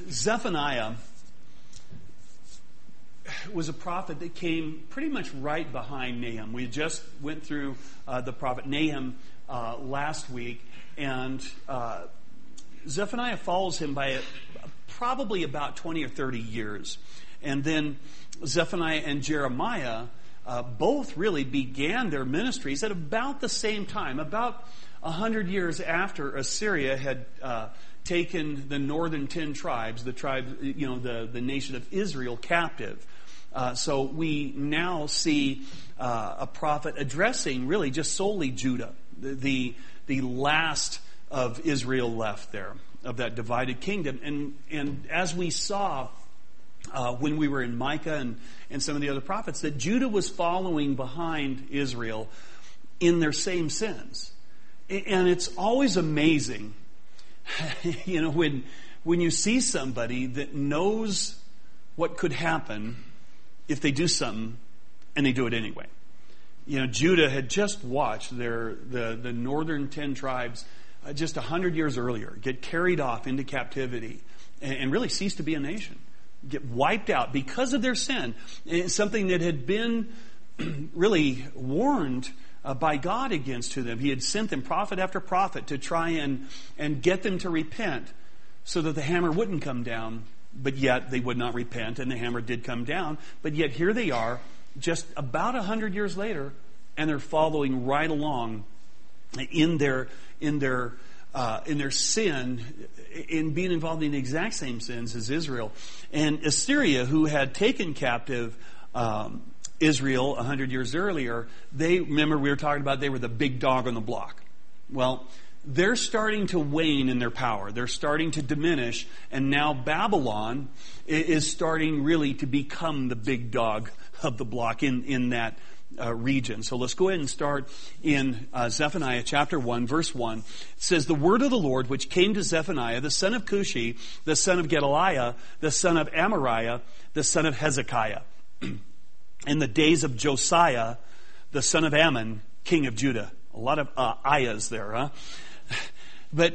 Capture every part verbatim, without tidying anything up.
Zephaniah was a prophet that came pretty much right behind Nahum. We just went through uh, the prophet Nahum uh, last week, and uh, Zephaniah follows him by a, probably about twenty or thirty years. And then Zephaniah and Jeremiah uh, both really began their ministries at about the same time, about a hundred years after Assyria had uh, taken the northern ten tribes, the tribe, you know, the, the nation of Israel captive. Uh, so we now see uh, a prophet addressing really just solely Judah, the, the the last of Israel left there, of that divided kingdom. And and as we saw uh, when we were in Micah and, and some of the other prophets, that Judah was following behind Israel in their same sins. And it's always amazing, you know, when when you see somebody that knows what could happen if they do something and they do it anyway. You know, Judah had just watched their the, the northern ten tribes uh, just a hundred years earlier get carried off into captivity and, and really cease to be a nation, get wiped out because of their sin. It's something that had been really warned Uh, by God against to them. He had sent them prophet after prophet to try and, and get them to repent so that the hammer wouldn't come down, but yet they would not repent, and the hammer did come down. But yet here they are, just about a hundred years later, and they're following right along in their in their uh, in their sin, in being involved in the exact same sins as Israel. And Assyria, who had taken captive um, Israel a hundred years earlier, they, remember we were talking about they were the big dog on the block. Well, they're starting to wane in their power. They're starting to diminish, and now Babylon is starting really to become the big dog of the block in, in that uh, region. So let's go ahead and start in uh, Zephaniah chapter one, verse one. It says, "The word of the Lord which came to Zephaniah, the son of Cushi, the son of Gedaliah, the son of Amariah, the son of Hezekiah, in the days of Josiah, the son of Ammon, king of Judah." A lot of uh, ayahs there, huh? But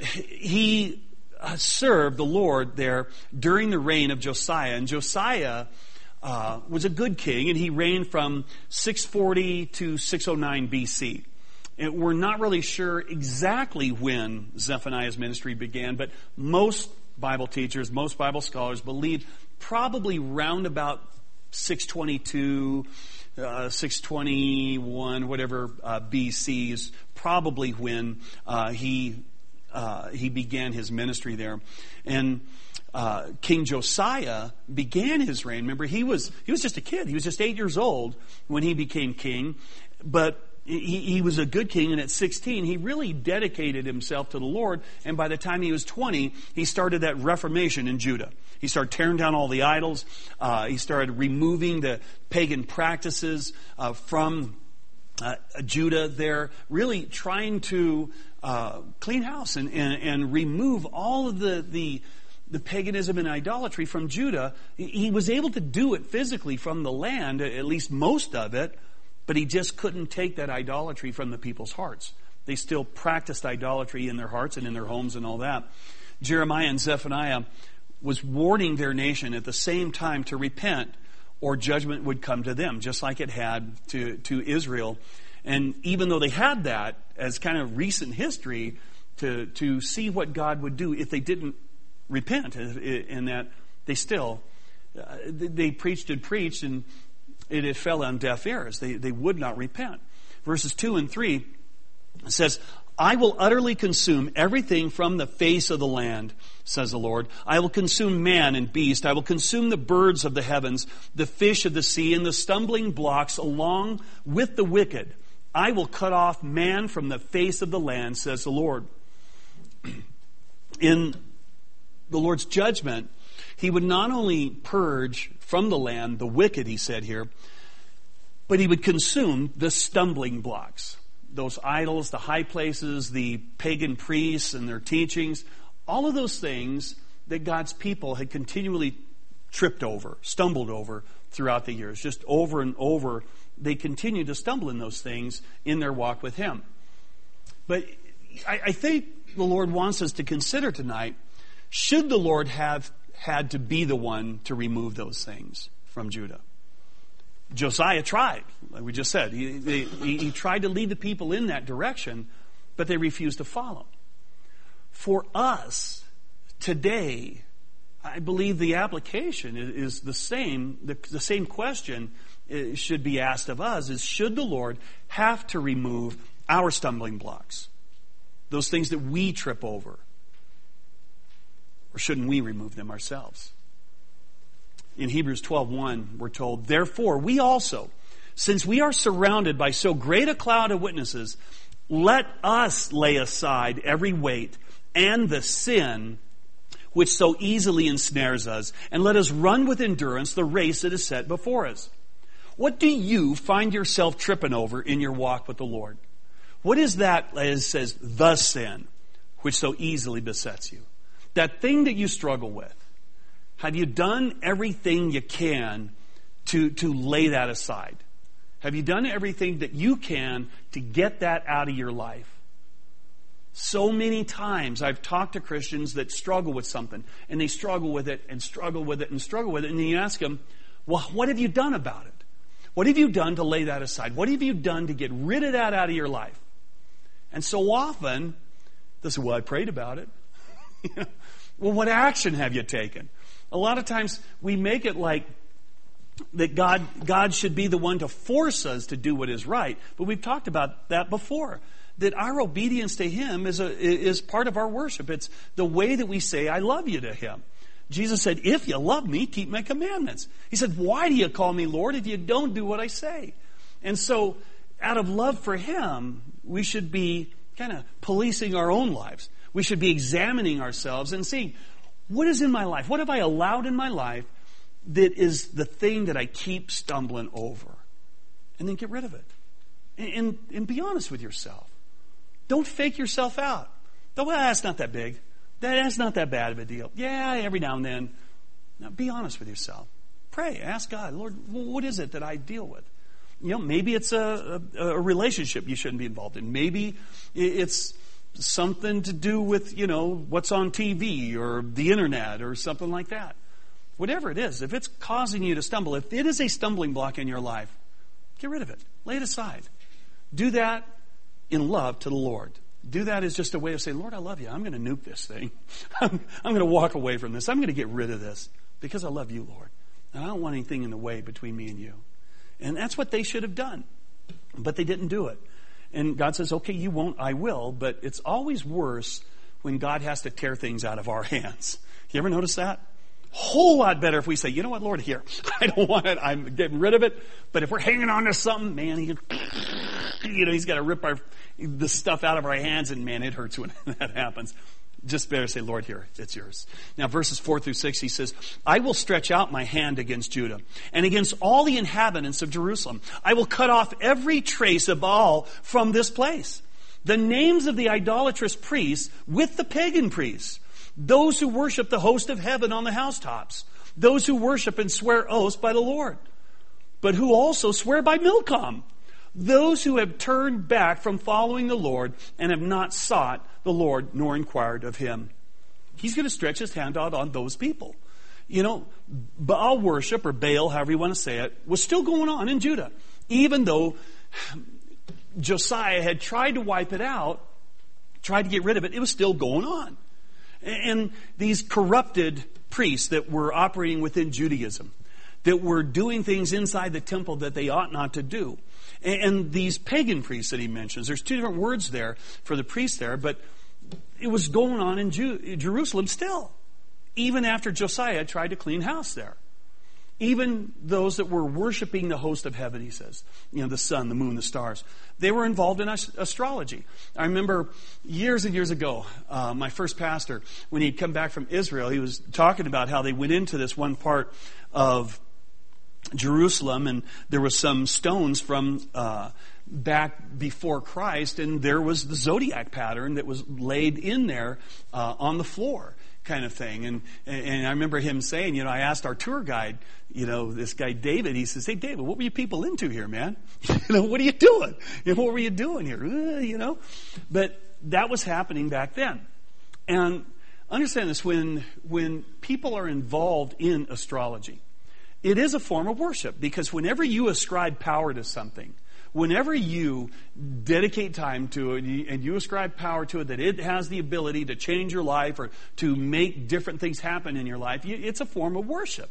he uh, served the Lord there during the reign of Josiah. And Josiah uh, was a good king, and he reigned from six forty to six oh nine B C. And we're not really sure exactly when Zephaniah's ministry began, but most Bible teachers, most Bible scholars believe probably round about six twenty-two, uh, six twenty-one, whatever uh, B C is probably when uh, he uh, he began his ministry there. And uh, King Josiah began his reign. Remember, he was he was just a kid. He was just eight years old when he became king, but he, he was a good king. And at sixteen, he really dedicated himself to the Lord. And by the time he was twenty, he started that Reformation in Judah. He started tearing down all the idols. Uh, he started removing the pagan practices uh, from uh, Judah there, really trying to uh, clean house and, and, and remove all of the, the, the paganism and idolatry from Judah. He was able to do it physically from the land, at least most of it, but he just couldn't take that idolatry from the people's hearts. They still practiced idolatry in their hearts and in their homes and all that. Jeremiah and Zephaniah was warning their nation at the same time to repent, or judgment would come to them, just like it had to, to Israel. And even though they had that as kind of recent history to, to see what God would do if they didn't repent, and that they still, uh, they preached and preached, and it, it fell on deaf ears. They, they would not repent. Verses two and three says, "I will utterly consume everything from the face of the land, says the Lord. I will consume man and beast. I will consume the birds of the heavens, the fish of the sea, and the stumbling blocks along with the wicked. I will cut off man from the face of the land, says the Lord." In the Lord's judgment, he would not only purge from the land the wicked, he said here, but he would consume the stumbling blocks. Those idols, the high places, the pagan priests and their teachings, all of those things that God's people had continually tripped over, stumbled over throughout the years. Just over and over, they continue to stumble in those things in their walk with Him. But I, I think the Lord wants us to consider tonight, should the Lord have had to be the one to remove those things from Judah. Josiah tried, like we just said. He, he, he tried to lead the people in that direction, but they refused to follow. For us, today, I believe the application is the same. The, the same question should be asked of us is, should the Lord have to remove our stumbling blocks? Those things that we trip over? Or shouldn't we remove them ourselves? In Hebrews twelve one, we're told, therefore, we also, since we are surrounded by so great a cloud of witnesses, let us lay aside every weight and the sin which so easily ensnares us, and let us run with endurance the race that is set before us. What do you find yourself tripping over in your walk with the Lord? What is that, as it says, the sin which so easily besets you? That thing that you struggle with. Have you done everything you can to, to lay that aside? Have you done everything that you can to get that out of your life? So many times I've talked to Christians that struggle with something, and they struggle with it and struggle with it and struggle with it, and then you ask them, well, what have you done about it? What have you done to lay that aside? What have you done to get rid of that out of your life? And so often, they say, well, I prayed about it. Well, what action have you taken? A lot of times we make it like that God, God should be the one to force us to do what is right. But we've talked about that before. That our obedience to Him is a, is part of our worship. It's the way that we say, I love you to Him. Jesus said, if you love me, keep my commandments. He said, why do you call me Lord if you don't do what I say? And so, out of love for Him, we should be kind of policing our own lives. We should be examining ourselves and seeing, what is in my life? What have I allowed in my life that is the thing that I keep stumbling over? And then get rid of it. And, and, and be honest with yourself. Don't fake yourself out. Well, that's not that big. That's not that bad of a deal. Yeah, every now and then. Now, be honest with yourself. Pray. Ask God, Lord, what is it that I deal with? You know, maybe it's a, a, a relationship you shouldn't be involved in. Maybe it's something to do with, you know, what's on T V or the internet or something like that. Whatever it is, if it's causing you to stumble, if it is a stumbling block in your life, get rid of it. Lay it aside. Do that in love to the Lord. Do that as just a way of saying, Lord, I love you. I'm going to nuke this thing. I'm, I'm going to walk away from this. I'm going to get rid of this because I love you, Lord. And I don't want anything in the way between me and you. And that's what they should have done. But they didn't do it. And God says, okay, you won't, I will. But it's always worse when God has to tear things out of our hands. You ever notice that? Whole lot better if we say, you know what, Lord, here, I don't want it. I'm getting rid of it. But if we're hanging on to something, man, he, you know, he's got to rip our the stuff out of our hands, and man, it hurts when that happens. Just better say, Lord, here, it's yours. Now, verses four through six, he says, I will stretch out my hand against Judah and against all the inhabitants of Jerusalem. I will cut off every trace of Baal from this place. The names of the idolatrous priests with the pagan priests, those who worship the host of heaven on the housetops, those who worship and swear oaths by the Lord, but who also swear by Milcom, those who have turned back from following the Lord and have not sought the Lord nor inquired of Him. He's going to stretch His hand out on those people. You know, Baal worship, or Baal, however you want to say it, was still going on in Judah. Even though Josiah had tried to wipe it out, tried to get rid of it, it was still going on. And these corrupted priests that were operating within Judaism, that were doing things inside the temple that they ought not to do. And these pagan priests that he mentions, there's two different words there for the priests there, but it was going on in Ju- Jerusalem still, even after Josiah tried to clean house there. Even those that were worshiping the host of heaven, he says, you know, the sun, the moon, the stars, they were involved in astrology. I remember years and years ago, uh, my first pastor, when he'd come back from Israel, he was talking about how they went into this one part of Jerusalem, and there was some stones from uh, back before Christ, and there was the zodiac pattern that was laid in there uh, on the floor, kind of thing. And and I remember him saying, you know, I asked our tour guide, you know, this guy David, he says, hey David, what were you people into here, man? You know, what are you doing? You know, what were you doing here? Uh, you know, but that was happening back then. And understand this, when, when people are involved in astrology, it is a form of worship, because whenever you ascribe power to something, whenever you dedicate time to it and you ascribe power to it, that it has the ability to change your life or to make different things happen in your life, it's a form of worship.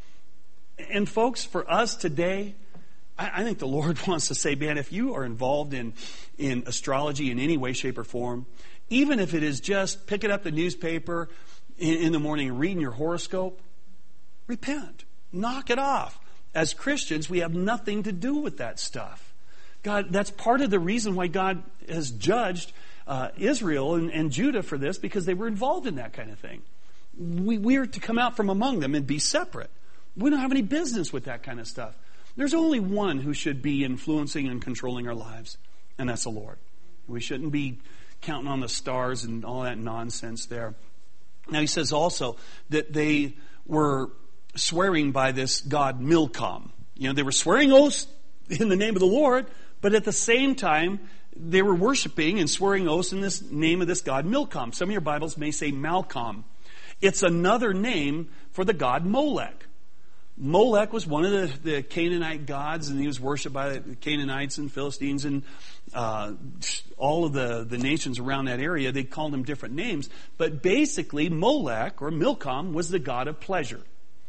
And folks, for us today, I think the Lord wants to say, man, if you are involved in, in astrology in any way, shape, or form, even if it is just picking up the newspaper in, in the morning and reading your horoscope, repent. Knock it off. As Christians, we have nothing to do with that stuff. God, that's part of the reason why God has judged uh, Israel and, and Judah for this, because they were involved in that kind of thing. We, we are to come out from among them and be separate. We don't have any business with that kind of stuff. There's only one who should be influencing and controlling our lives, and that's the Lord. We shouldn't be counting on the stars and all that nonsense there. Now he says also that they were swearing by this god Milcom. You know, they were swearing oaths in the name of the Lord, but at the same time, they were worshiping and swearing oaths in this name of this god Milcom. Some of your Bibles may say Malcolm. It's another name for the god Molech. Molech was one of the, the Canaanite gods, and he was worshipped by the Canaanites and Philistines and uh, all of the, the nations around that area. They called him different names. But basically, Molech, or Milcom, was the god of pleasure.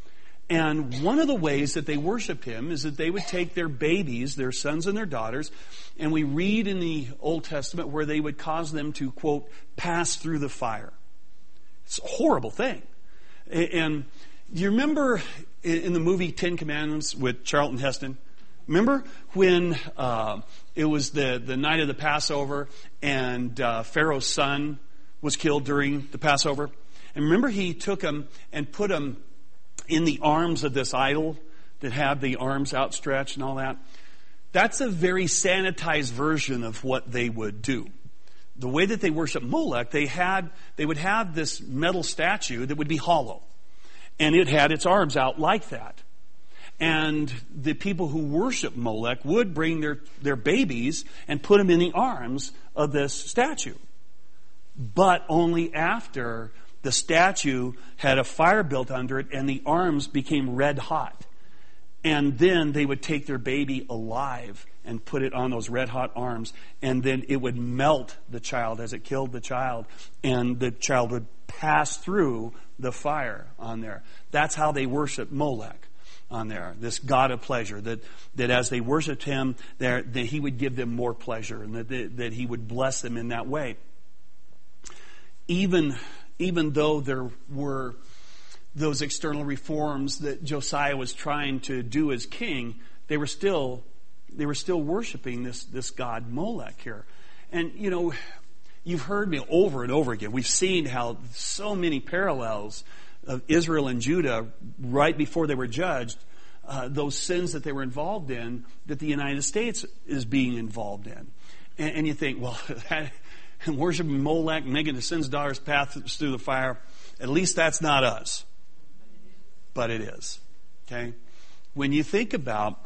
And one of the ways that they worshiped him is that they would take their babies, their sons and their daughters, and we read in the Old Testament where they would cause them to, quote, pass through the fire. It's a horrible thing. And you remember in the movie Ten Commandments with Charlton Heston? Remember when uh, it was the, the night of the Passover and uh, Pharaoh's son was killed during the Passover? And remember he took him and put him in the arms of this idol that had the arms outstretched and all that? That's a very sanitized version of what they would do. The way that they worship Molech, they had they would have this metal statue that would be hollow. And it had its arms out like that. And the people who worship Molech would bring their, their babies and put them in the arms of this statue. But only after the statue had a fire built under it and the arms became red hot. And then they would take their baby alive and put it on those red hot arms. And then it would melt the child as it killed the child. And the child would pass through the fire on there. That's how they worship Molech on there, this god of pleasure, that, that as they worshiped him, there, that he would give them more pleasure and that, that, that he would bless them in that way. Even, even though there were those external reforms that Josiah was trying to do as king, they were still, they were still worshiping this, this god Molech here. And, you know, you've heard me over and over again. We've seen how so many parallels of Israel and Judah right before they were judged, uh, those sins that they were involved in, that the United States is being involved in. And, and you think, well, that, worshiping Molech, making the sins daughters pass through the fire, at least that's not us. But it is. Okay? When you think about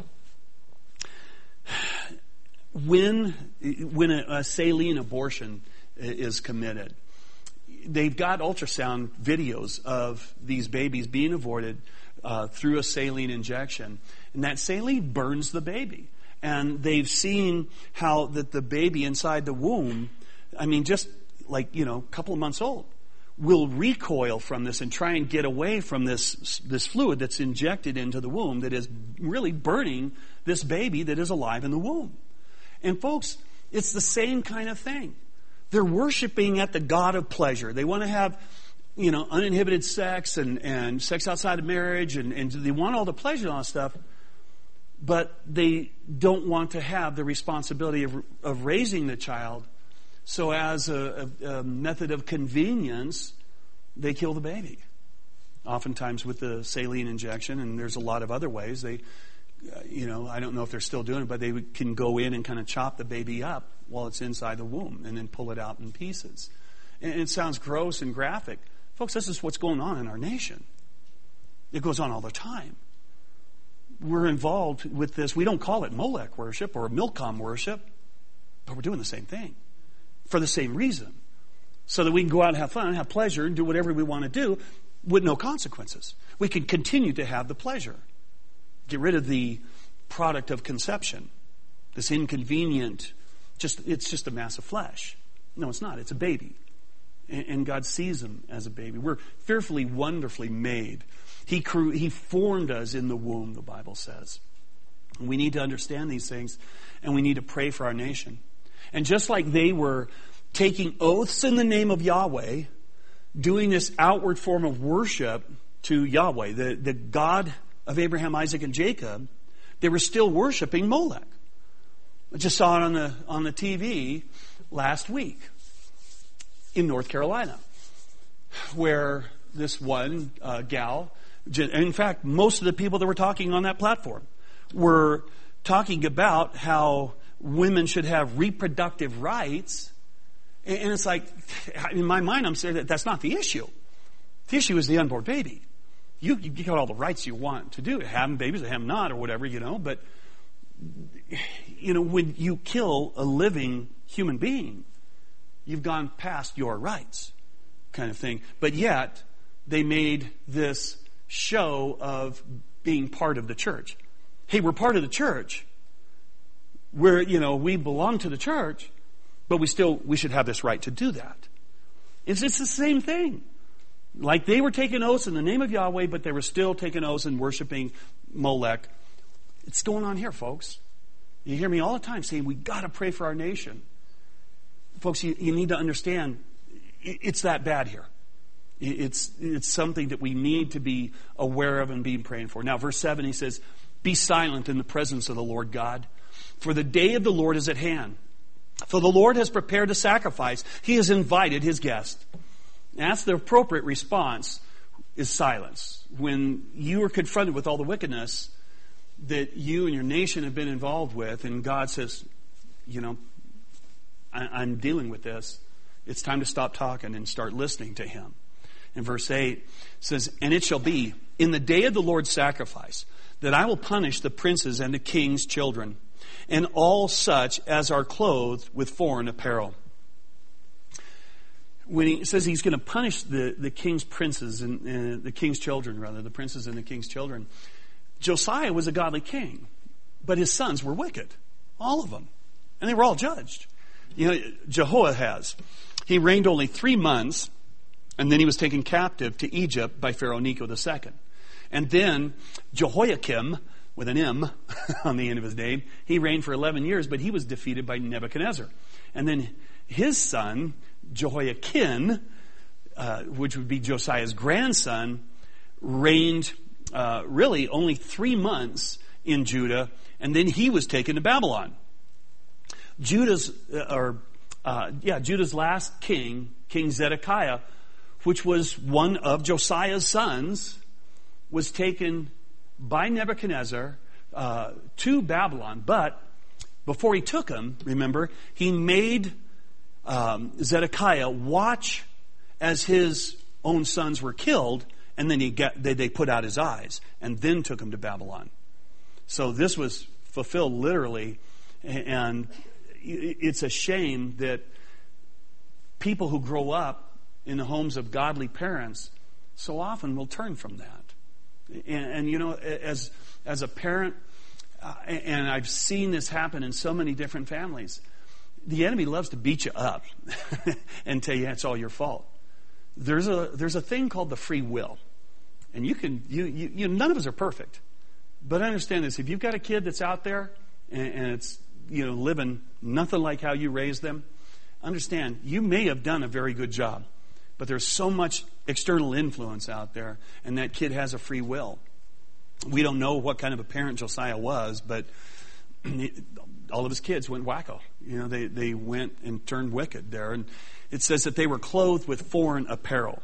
when, when a, a saline abortion is committed, they've got ultrasound videos of these babies being aborted uh, through a saline injection, and that saline burns the baby. And they've seen how that the baby inside the womb, I mean, just like, you know, a couple of months old, will recoil from this and try and get away from this this fluid that's injected into the womb that is really burning this baby that is alive in the womb. And folks, it's the same kind of thing. They're worshiping at the god of pleasure. They want to have, you know, uninhibited sex and, and sex outside of marriage, and, and they want all the pleasure and all that stuff, but they don't want to have the responsibility of, of raising the child. So as a, a, a method of convenience, they kill the baby. Oftentimes with the saline injection, and there's a lot of other ways. They, uh, you know, I don't know if they're still doing it, but they can go in and kind of chop the baby up while it's inside the womb and then pull it out in pieces. And it sounds gross and graphic. Folks, this is what's going on in our nation. It goes on all the time. We're involved with this. We don't call it Molech worship or Milcom worship, but we're doing the same thing. For the same reason. so that we can go out and have fun, have pleasure, and do whatever we want to do with no consequences. We can continue to have the pleasure. Get rid of the product of conception, this inconvenient, just it's just a mass of flesh. No, it's not. It's a baby. And God sees them as a baby. We're fearfully, wonderfully made. He cre- He formed us in the womb, the Bible says. And we need to understand these things, and we need to pray for our nation. And just like they were taking oaths in the name of Yahweh, doing this outward form of worship to Yahweh, the, the God of Abraham, Isaac, and Jacob, they were still worshiping Molech. I just saw it on the on the T V last week in North Carolina, where this one uh, gal, in fact, most of the people that were talking on that platform were talking about how women should have reproductive rights. And it's like, in my mind, I'm saying that that's not the issue. The issue is the unborn baby. You, you got all the rights you want to do, to have them babies, to have them not, or whatever, you know. But, you know, when you kill a living human being, you've gone past your rights, kind of thing. But yet, they made this show of being part of the church. Hey, we're part of the church. We're, you know, we belong to the church, but we still, we should have this right to do that. It's, it's the same thing. Like they were taking oaths in the name of Yahweh, but they were still taking oaths and worshiping Molech. It's going on here, folks. You hear me all the time saying, we got to pray for our nation. Folks, you, you need to understand, it's that bad here. It's, it's something that we need to be aware of and be praying for. Now, verse seven, he says, be silent in the presence of the Lord God, for the day of the Lord is at hand. For the Lord has prepared a sacrifice. He has invited his guest. And that's the appropriate response, is silence. When you are confronted with all the wickedness that you and your nation have been involved with, and God says, you know, I'm dealing with this. It's time to stop talking and start listening to him. In verse eight says, and it shall be in the day of the Lord's sacrifice that I will punish the princes and the king's children and all such as are clothed with foreign apparel. When he says he's going to punish the, the king's princes and, and the king's children, rather, the princes and the king's children, Josiah was a godly king, but his sons were wicked. All of them. And they were all judged. You know, Jehoahaz, he reigned only three months, and then he was taken captive to Egypt by Pharaoh Necho the Second. And then Jehoiakim, with an M on the end of his name, he reigned for eleven years, but he was defeated by Nebuchadnezzar. And then his son, Jehoiakim, uh, which would be Josiah's grandson, reigned uh, really only three months in Judah, and then he was taken to Babylon. Judah's, uh, or uh, yeah, Judah's last king, King Zedekiah, which was one of Josiah's sons, was taken by Nebuchadnezzar uh, to Babylon. But before he took him, remember, he made um, Zedekiah watch as his own sons were killed, and then he get, they, they put out his eyes, and then took him to Babylon. So this was fulfilled literally, and it's a shame that people who grow up in the homes of godly parents so often will turn from that. And, and you know, as as a parent, uh, and I've seen this happen in so many different families, the enemy loves to beat you up and tell you it's all your fault. There's a there's a thing called the free will, and you can you you, you none of us are perfect, but understand this: if you've got a kid that's out there and, and it's you know living nothing like how you raised them, understand you may have done a very good job. But there's so much external influence out there, and that kid has a free will. We don't know what kind of a parent Josiah was, but all of his kids went wacko. You know, they, they went and turned wicked there. And it says that they were clothed with foreign apparel.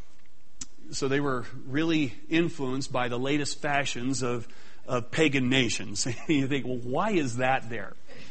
So they were really influenced by the latest fashions of, of pagan nations. You think, well, why is that there?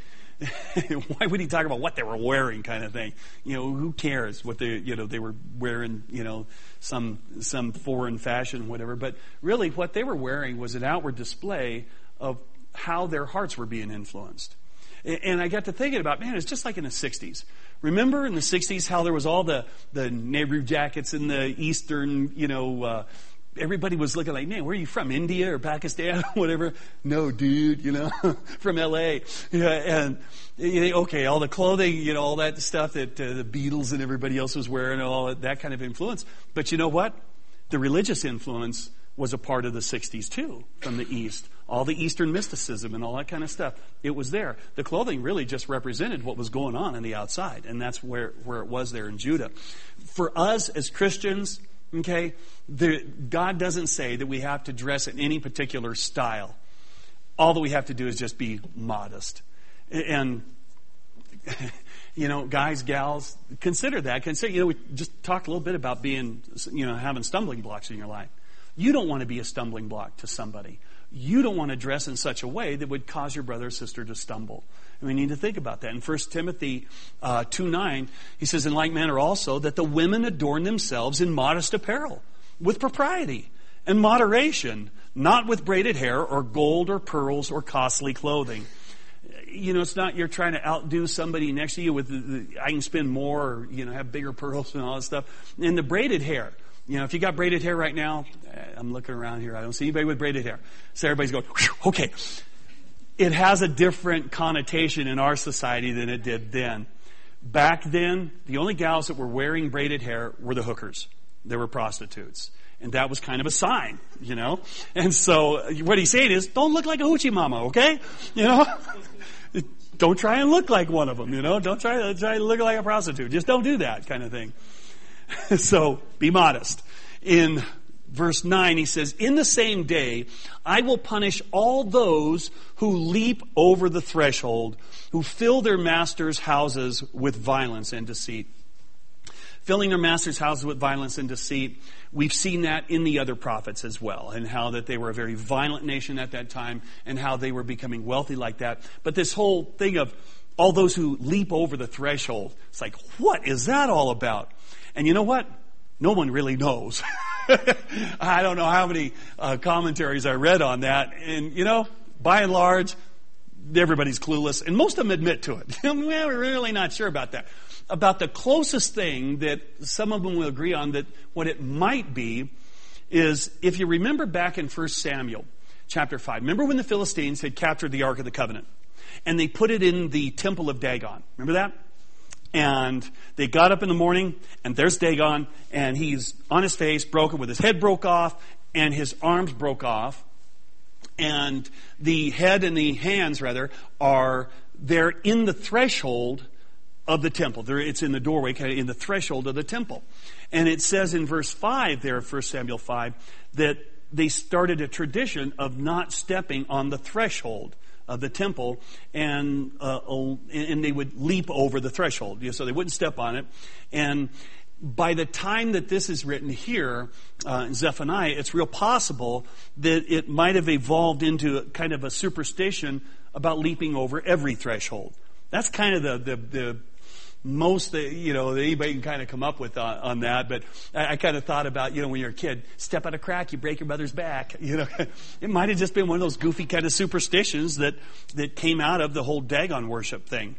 Why would he talk about what they were wearing, kind of thing? You know, who cares what they, you know, they were wearing, you know, some some foreign fashion, whatever. But really, what they were wearing was an outward display of how their hearts were being influenced. And I got to thinking about, man, it's just like in the sixties. Remember in the sixties how there was all the, the Nehru jackets in the Eastern, you know, uh, everybody was looking like, man, where are you from? India or Pakistan or whatever? No, dude, you know, from L A. Yeah, and, okay, all the clothing, you know, all that stuff that uh, the Beatles and everybody else was wearing, all that kind of influence. But you know what? The religious influence was a part of the sixties too, from the East. All the Eastern mysticism and all that kind of stuff. It was there. The clothing really just represented what was going on on the outside, and that's where, where it was there in Judah. For us as Christians, okay, the, God doesn't say that we have to dress in any particular style. All that we have to do is just be modest. And, you know, guys, gals, consider that. Consider, you know, we just talked a little bit about being, you know, having stumbling blocks in your life. You don't want to be a stumbling block to somebody. You don't want to dress in such a way that would cause your brother or sister to stumble. And we need to think about that. In First Timothy uh, two nine, he says, in like manner also, that the women adorn themselves in modest apparel, with propriety and moderation, not with braided hair or gold or pearls or costly clothing. You know, it's not you're trying to outdo somebody next to you with, the, the, I can spend more, or, you know, have bigger pearls and all that stuff. And the braided hair. You know, if you got braided hair right now, I'm looking around here, I don't see anybody with braided hair. So everybody's going, okay. It has a different connotation in our society than it did then. Back then, the only gals that were wearing braided hair were the hookers. They were prostitutes. And that was kind of a sign, you know. And so what he's saying is, don't look like a hoochie mama, okay? You know? Don't try and look like one of them, you know. Don't try to, try to look like a prostitute. Just don't do that kind of thing. So, be modest. In verse nine, he says, in the same day, I will punish all those who leap over the threshold, who fill their masters' houses with violence and deceit. Filling their masters' houses with violence and deceit, we've seen that in the other prophets as well, and how that they were a very violent nation at that time, and how they were becoming wealthy like that. But this whole thing of all those who leap over the threshold, it's like, what is that all about? And you know what? No one really knows. I don't know how many uh, commentaries I read on that. And, you know, by and large, everybody's clueless. And most of them admit to it. Well, we're really not sure about that. About the closest thing that some of them will agree on, that what it might be, is if you remember back in First Samuel chapter five. Remember when the Philistines had captured the Ark of the Covenant? And they put it in the temple of Dagon. Remember that? And they got up in the morning, and there's Dagon, and he's on his face, broken, with his head broke off, and his arms broke off. And the head and the hands, rather, are there in the threshold of the temple. There, it's in the doorway, in the threshold of the temple. And it says in verse five there, First Samuel five, that they started a tradition of not stepping on the threshold of the temple, and uh, and they would leap over the threshold, you know, so they wouldn't step on it. And by the time that this is written here uh, in Zephaniah, it's real possible that it might have evolved into kind of a superstition about leaping over every threshold. That's kind of the the, the most that, you know, that anybody can kind of come up with on, on that. But I, I kind of thought about, you know, when you're a kid, step out a crack, you break your mother's back. You know, it might have just been one of those goofy kind of superstitions that, that came out of the whole Dagon worship thing.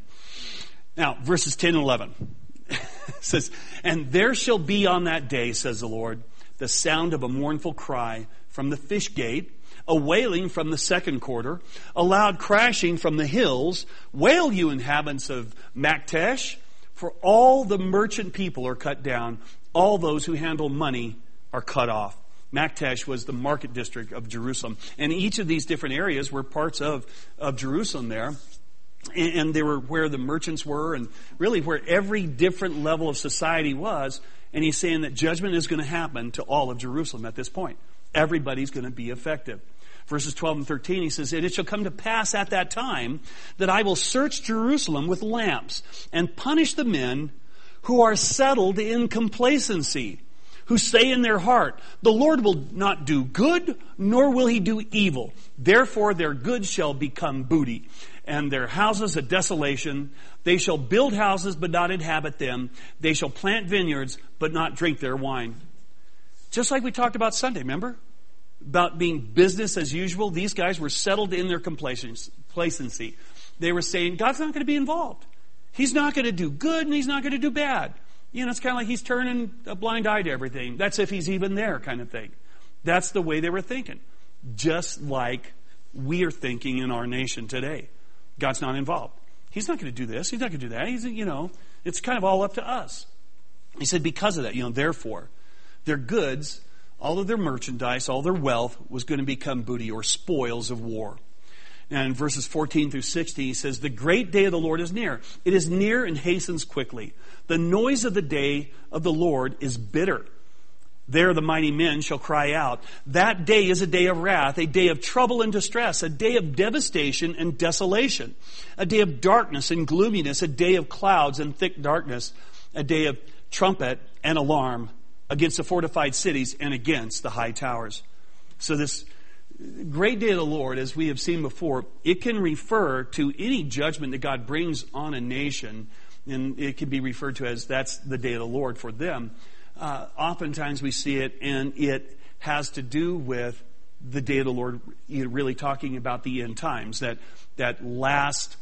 Now, verses ten and eleven. It says, and there shall be on that day, says the Lord, the sound of a mournful cry from the fish gate, a wailing from the second quarter, a loud crashing from the hills. Wail, you inhabitants of Maktesh, for all the merchant people are cut down. All those who handle money are cut off. Maktesh was the market district of Jerusalem. And each of these different areas were parts of, of Jerusalem there. And they were where the merchants were, and really where every different level of society was. And he's saying that judgment is going to happen to all of Jerusalem at this point. Everybody's going to be affected. Verses twelve and thirteen, he says, and it shall come to pass at that time that I will search Jerusalem with lamps and punish the men who are settled in complacency, who say in their heart, the Lord will not do good, nor will he do evil. Therefore their goods shall become booty, and their houses a desolation. They shall build houses, but not inhabit them. They shall plant vineyards, but not drink their wine. Just like we talked about Sunday, remember? About being business as usual. These guys were settled in their complacency. they were saying, God's not going to be involved. He's not going to do good and he's not going to do bad. You know, it's kind of like he's turning a blind eye to everything. That's if he's even there kind of thing. That's the way they were thinking. Just like we are thinking in our nation today. God's not involved. He's not going to do this. He's not going to do that. He's, you know, it's kind of all up to us. He said because of that, you know, therefore, their goods, all of their merchandise, all their wealth was going to become booty or spoils of war. And in verses fourteen through sixteen, he says, the great day of the Lord is near. It is near and hastens quickly. The noise of the day of the Lord is bitter. There the mighty men shall cry out. That day is a day of wrath, a day of trouble and distress, a day of devastation and desolation, a day of darkness and gloominess, a day of clouds and thick darkness, a day of trumpet and alarm against the fortified cities and against the high towers. So this great day of the Lord, as we have seen before, it can refer to any judgment that God brings on a nation, and it can be referred to as that's the day of the Lord for them. Uh, oftentimes we see it, and it has to do with the day of the Lord, you know, really talking about the end times, that that last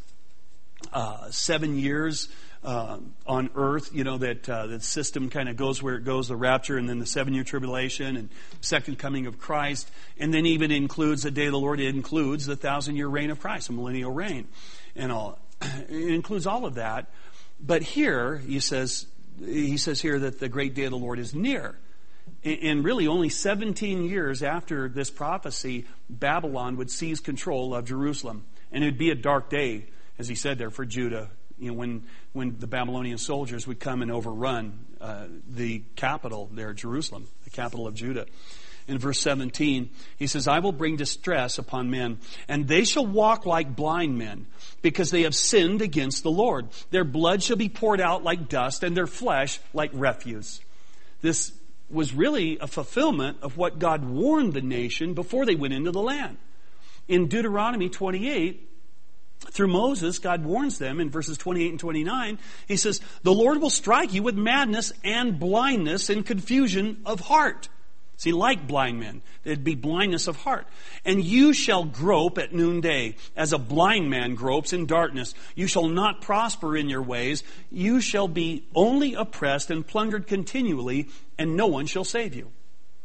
uh, seven years uh, on earth, you know, that uh, the system kind of goes where it goes, the rapture, and then the seven-year tribulation, and second coming of Christ, and then even includes the day of the Lord, it includes the thousand-year reign of Christ, the millennial reign, and all. It includes all of that. But here, he says, he says here that the great day of the Lord is near. And really only seventeen years after this prophecy, Babylon would seize control of Jerusalem. And it would be a dark day, as he said there, for Judah, you know, when, when the Babylonian soldiers would come and overrun uh, the capital there, Jerusalem, the capital of Judah. In verse seventeen, he says, I will bring distress upon men, and they shall walk like blind men, because they have sinned against the Lord. Their blood shall be poured out like dust, and their flesh like refuse. This was really a fulfillment of what God warned the nation before they went into the land. In Deuteronomy twenty-eight, through Moses, God warns them in verses twenty-eight and twenty-nine. He says, the Lord will strike you with madness and blindness and confusion of heart. See, like blind men, there'd be blindness of heart. And you shall grope at noonday, as a blind man gropes in darkness. You shall not prosper in your ways. You shall be only oppressed and plundered continually, and no one shall save you.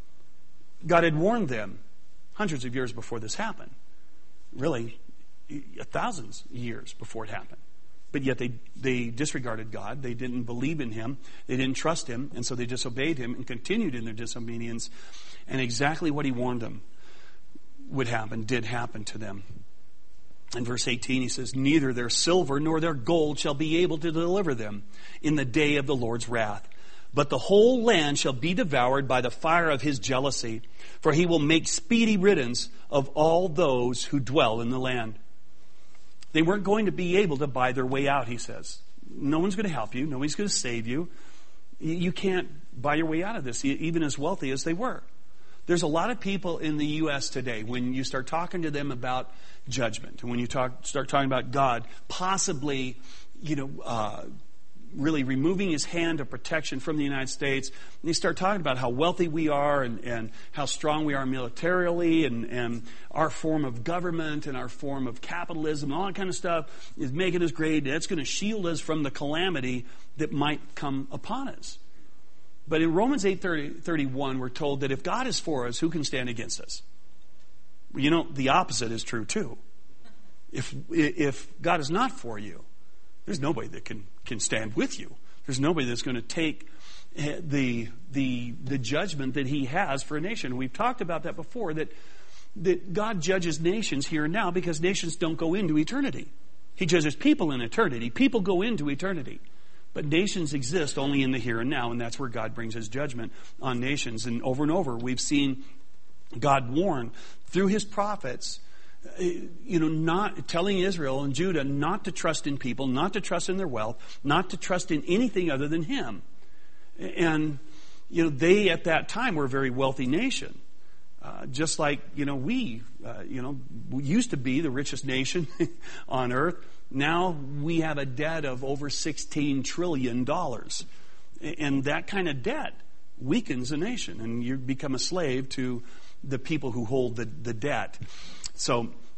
God had warned them hundreds of years before this happened. Really, thousands of years before it happened. But yet they, they disregarded God. They didn't believe in Him. They didn't trust Him. And so they disobeyed Him and continued in their disobedience. And exactly what He warned them would happen, did happen to them. In verse eighteen, he says, neither their silver nor their gold shall be able to deliver them in the day of the Lord's wrath. But the whole land shall be devoured by the fire of His jealousy. For He will make speedy riddance of all those who dwell in the land. They weren't going to be able to buy their way out, he says. No one's going to help you. Nobody's going to save you. You can't buy your way out of this, even as wealthy as they were. There's a lot of people in the U S today, when you start talking to them about judgment, and when you talk, start talking about God possibly, you know, uh, really removing His hand of protection from the United States, and you start talking about how wealthy we are and, and how strong we are militarily and, and our form of government and our form of capitalism and all that kind of stuff is making us great. That's going to shield us from the calamity that might come upon us. But in Romans eight thirty-one, we're told that if God is for us, who can stand against us? You know, the opposite is true too. If, if God is not for you, there's nobody that can, can stand with you. There's nobody that's going to take the, the, the judgment that He has for a nation. We've talked about that before, that, that God judges nations here and now because nations don't go into eternity. He judges people in eternity. People go into eternity. But nations exist only in the here and now, and that's where God brings His judgment on nations. And over and over, we've seen God warn through His prophets, you know, not telling Israel and Judah not to trust in people, not to trust in their wealth, not to trust in anything other than Him. And, you know, they at that time were a very wealthy nation. Uh, just like, you know, we, uh, you know, we used to be the richest nation on earth. Now we have a debt of over sixteen trillion dollars. And that kind of debt weakens a nation. And you become a slave to the people who hold the, the debt. So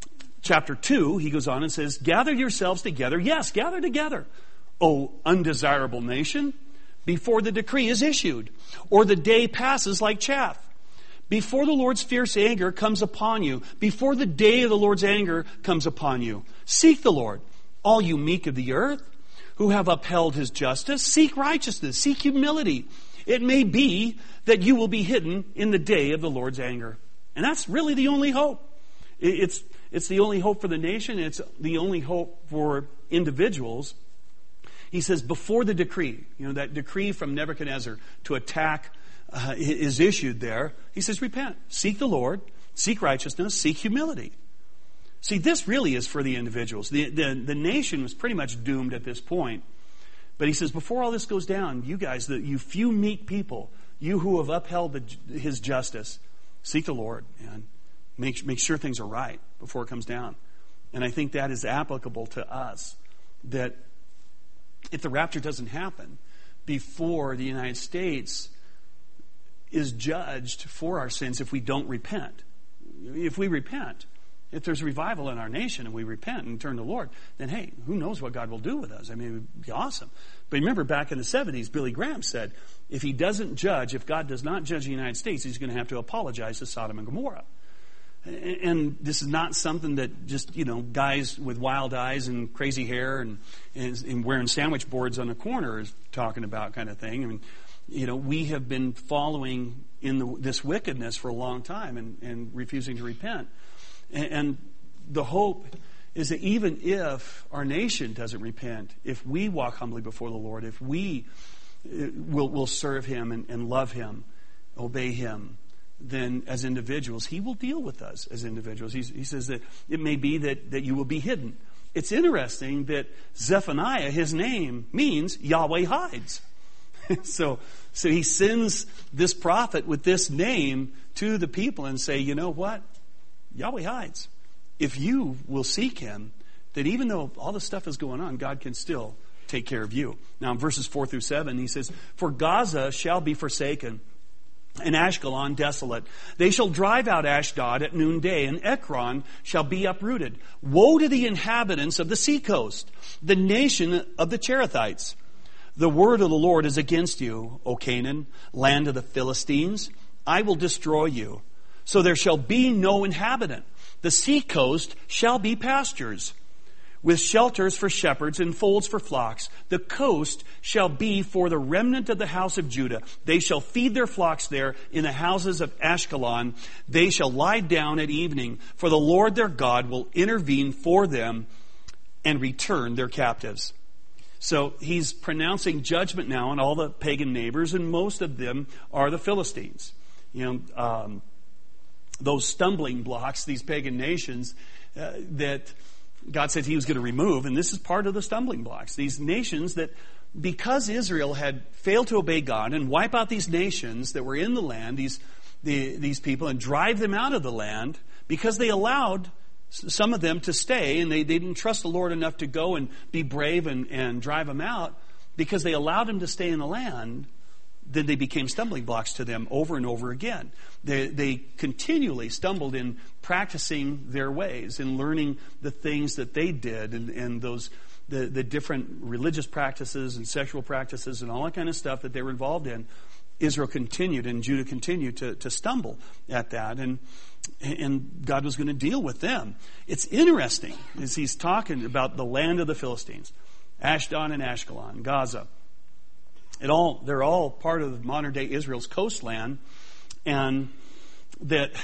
chapter two, he goes on and says, gather yourselves together. Yes, gather together, O undesirable nation, before the decree is issued, or the day passes like chaff. Before the Lord's fierce anger comes upon you, before the day of the Lord's anger comes upon you, seek the Lord, all you meek of the earth, who have upheld his justice. Seek righteousness, seek humility. It may be that you will be hidden in the day of the Lord's anger. And that's really the only hope. It's, it's the only hope for the nation. It's the only hope for individuals. He says, before the decree, you know, that decree from Nebuchadnezzar to attack uh, is issued there. He says, repent, seek the Lord, seek righteousness, seek humility. See, this really is for the individuals. The, the, the nation was pretty much doomed at this point. But he says, before all this goes down, you guys, the, you few meek people, you who have upheld the, his justice, seek the Lord and make, make sure things are right before it comes down. And I think that is applicable to us. That if the rapture doesn't happen before the United States is judged for our sins if we don't repent. If we repent, if there's revival in our nation and we repent and turn to the Lord, then hey, who knows what God will do with us? I mean, it would be awesome. But remember, back in the seventies, Billy Graham said, if he doesn't judge, if God does not judge the United States, he's going to have to apologize to Sodom and Gomorrah. And this is not something that just, you know, guys with wild eyes and crazy hair and, and, and wearing sandwich boards on the corner is talking about kind of thing. I mean, you know, we have been following in the, this wickedness for a long time and, and refusing to repent. And, and the hope is that even if our nation doesn't repent, if we walk humbly before the Lord, if we will, will serve Him and, and love Him, obey Him, then as individuals, He will deal with us as individuals. He's, he says that it may be that, that you will be hidden. It's interesting that Zephaniah, his name, means Yahweh hides. so, so he sends this prophet with this name to the people and say, you know what? Yahweh hides. If you will seek Him, that even though all this stuff is going on, God can still take care of you. Now in verses four through seven, he says, for Gaza shall be forsaken, and Ashkelon desolate. They shall drive out Ashdod at noonday, and Ekron shall be uprooted. Woe to the inhabitants of the seacoast, the nation of the Cherethites. The word of the Lord is against you, O Canaan, land of the Philistines. I will destroy you. So there shall be no inhabitant. The seacoast shall be pastures, with shelters for shepherds and folds for flocks. The coast shall be for the remnant of the house of Judah. They shall feed their flocks there in the houses of Ashkelon. They shall lie down at evening, for the Lord their God will intervene for them and return their captives. So he's pronouncing judgment now on all the pagan neighbors, and most of them are the Philistines. You know, um, those stumbling blocks, these pagan nations uh, that God said He was going to remove, and this is part of the stumbling blocks. These nations that, because Israel had failed to obey God and wipe out these nations that were in the land, these the, these people, and drive them out of the land, because they allowed some of them to stay, and they, they didn't trust the Lord enough to go and be brave and, and drive them out, because they allowed them to stay in the land, then they became stumbling blocks to them over and over again. They, they continually stumbled in practicing their ways and learning the things that they did, and, and those the, the different religious practices and sexual practices and all that kind of stuff that they were involved in. Israel continued and Judah continued to, to stumble at that, and and God was going to deal with them. It's interesting as he's talking about the land of the Philistines, Ashdod and Ashkelon, Gaza. It all they're all part of modern day Israel's coastland, and that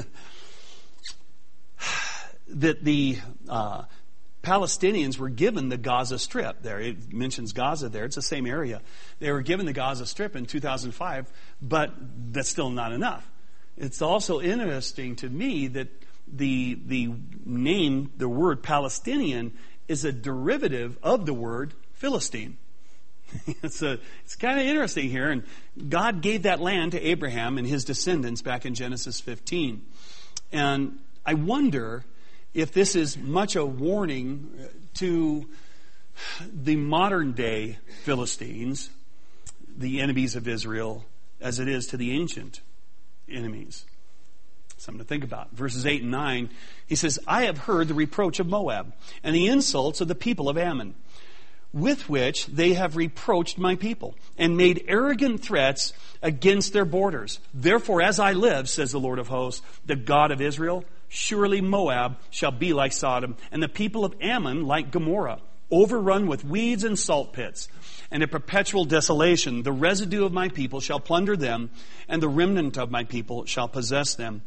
that the uh, Palestinians were given the Gaza Strip there. It mentions Gaza there. It's the same area. They were given the Gaza Strip in two thousand five, but that's still not enough. It's also interesting to me that the the name, the word Palestinian, is a derivative of the word Philistine. it's a, it's kind of interesting here. And God gave that land to Abraham and his descendants back in Genesis fifteen. And I wonder if this is much a warning to the modern day Philistines, the enemies of Israel, as it is to the ancient enemies. Something to think about. Verses eight and nine, he says, I have heard the reproach of Moab and the insults of the people of Ammon, with which they have reproached my people and made arrogant threats against their borders. Therefore, as I live, says the Lord of hosts, the God of Israel, surely Moab shall be like Sodom, and the people of Ammon like Gomorrah, overrun with weeds and salt pits, and a perpetual desolation. The residue of my people shall plunder them, and the remnant of my people shall possess them.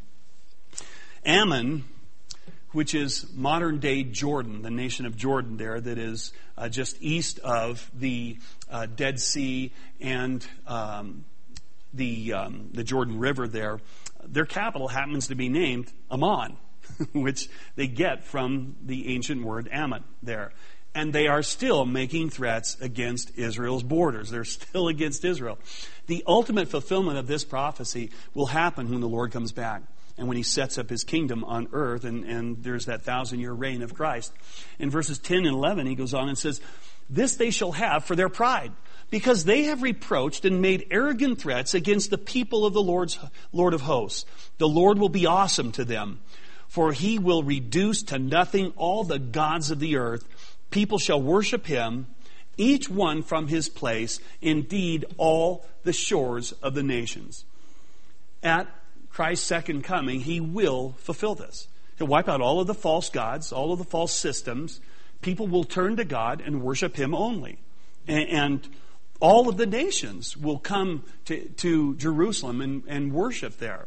Ammon, which is modern-day Jordan, the nation of Jordan there, that is uh, just east of the uh, Dead Sea and um, the um, the Jordan River there. Their capital happens to be named Ammon, which they get from the ancient word Ammon there. And they are still making threats against Israel's borders. They're still against Israel. The ultimate fulfillment of this prophecy will happen when the Lord comes back and when he sets up his kingdom on earth, and, and there's that thousand-year reign of Christ. In verses ten and eleven, he goes on and says, this they shall have for their pride, because they have reproached and made arrogant threats against the people of the Lord's Lord of hosts. The Lord will be awesome to them, for he will reduce to nothing all the gods of the earth. People shall worship him, each one from his place, indeed all the shores of the nations. At Christ's second coming, he will fulfill this. He'll wipe out all of the false gods, all of the false systems. People will turn to God and worship him only. And, and all of the nations will come to, to Jerusalem and, and worship there.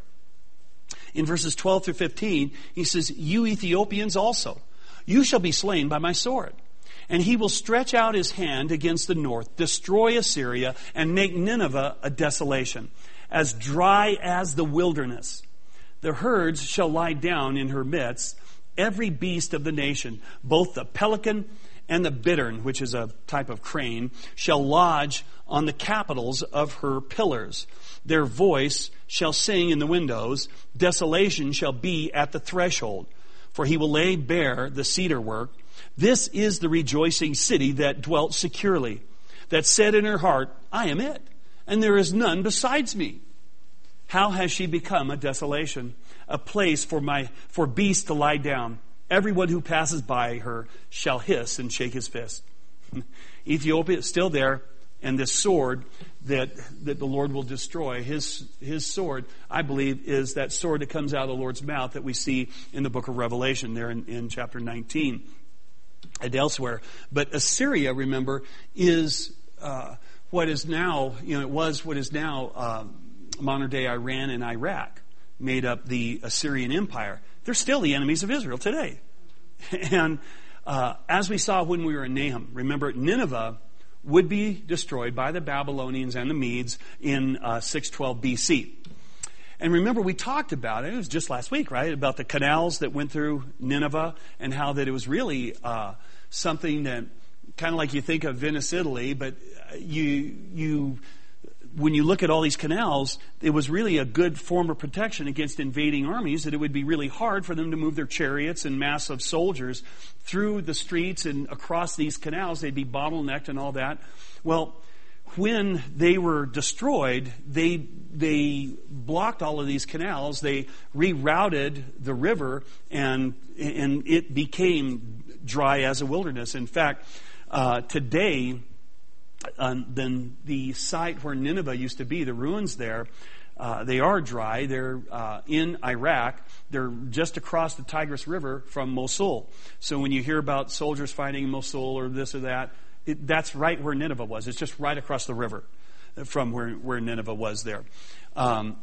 In verses twelve through fifteen, he says, you Ethiopians also, you shall be slain by my sword. And he will stretch out his hand against the north, destroy Assyria, and make Nineveh a desolation, as dry as the wilderness. The herds shall lie down in her midst, every beast of the nation, both the pelican and the bittern, which is a type of crane, shall lodge on the capitals of her pillars. Their voice shall sing in the windows, desolation shall be at the threshold, for he will lay bare the cedar work. This is the rejoicing city that dwelt securely, that said in her heart, I am it, and there is none besides me. How has she become a desolation, a place for my for beasts to lie down? Everyone who passes by her shall hiss and shake his fist. Ethiopia is still there, and this sword that that the Lord will destroy, his his sword, I believe, is that sword that comes out of the Lord's mouth that we see in the book of Revelation there in, in chapter nineteen and elsewhere. But Assyria, remember, is uh, what is now, you know, it was what is now uh, modern-day Iran and Iraq, made up the Assyrian Empire. They're still the enemies of Israel today. And uh, as we saw when we were in Nahum, remember, Nineveh would be destroyed by the Babylonians and the Medes in uh, six twelve B C. And remember, we talked about it, it was just last week, right, about the canals that went through Nineveh and how that it was really uh, something that, kind of like you think of Venice, Italy, but you you... when you look at all these canals, it was really a good form of protection against invading armies, that it would be really hard for them to move their chariots and mass of soldiers through the streets and across these canals. They'd be bottlenecked and all that. Well, when they were destroyed, they they blocked all of these canals. They rerouted the river, and and it became dry as a wilderness. In fact, uh, today, Uh, then the site where Nineveh used to be, the ruins there, uh, they are dry. They're uh, in Iraq. They're just across the Tigris River from Mosul. So when you hear about soldiers fighting in Mosul or this or that, it, that's right where Nineveh was. It's just right across the river from where, where Nineveh was there. Um,